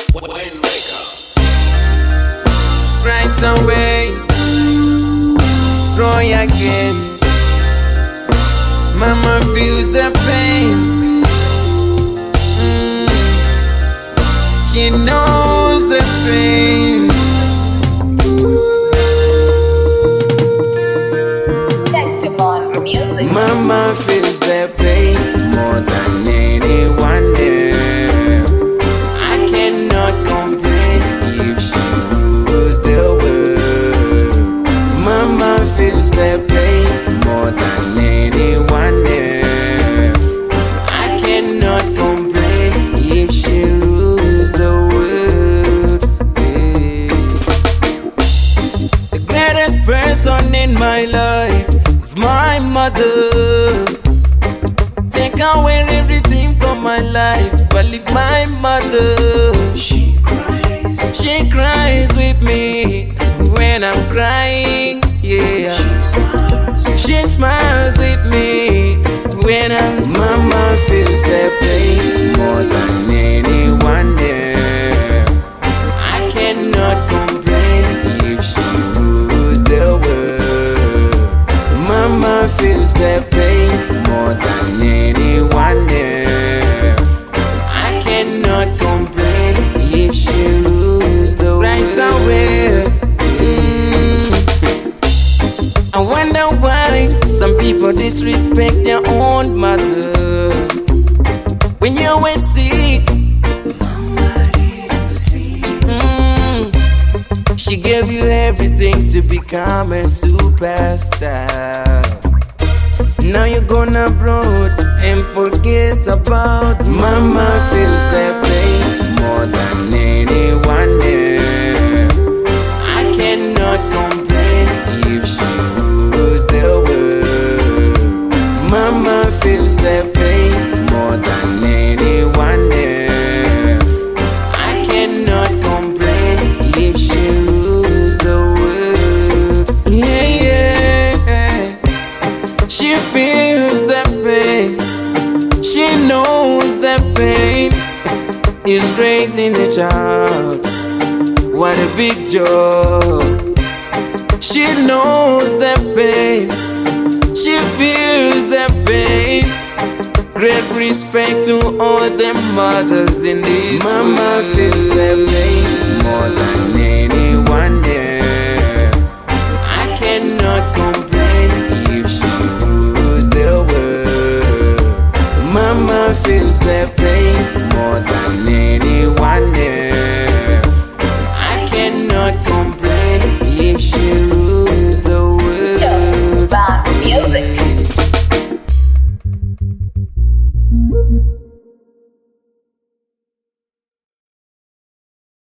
Right away, Roy again. Mama feels the pain. She knows the pain. Mama feels the pain more than anyone else. I cannot complain if she rules the world. Mama feels the pain more than anyone else. I cannot complain if she rules the world. The greatest person in my life is my mother. Take away everything from my life, but leave my mother. She cries with me when I'm crying, yeah. She smiles with me when I'm smiling. Mama feels the pain more than anyone else. I cannot complain if she rules the world. Mama feels the pain more than anyone else. I cannot complain if she rules the world. Right away. I wonder why some people disrespect their own mother. When you were sick, Mama didn't sleep. She gave you everything to become a superstar. Now you're gone abroad and forget about Mama feels the pain more than anyone else. I cannot complain if she rules the world. Mama feels the pain more than anyone else. I cannot complain if she rules the world. Yeah, yeah. She feels the pain. She knows the pain in raising a child. What a big job. She knows the pain. She feels the pain. Great respect to all the mothers in this world. Mama feels the pain more than anyone else. I cannot complain if she rules the world. Mama feels the pain more than anyone else.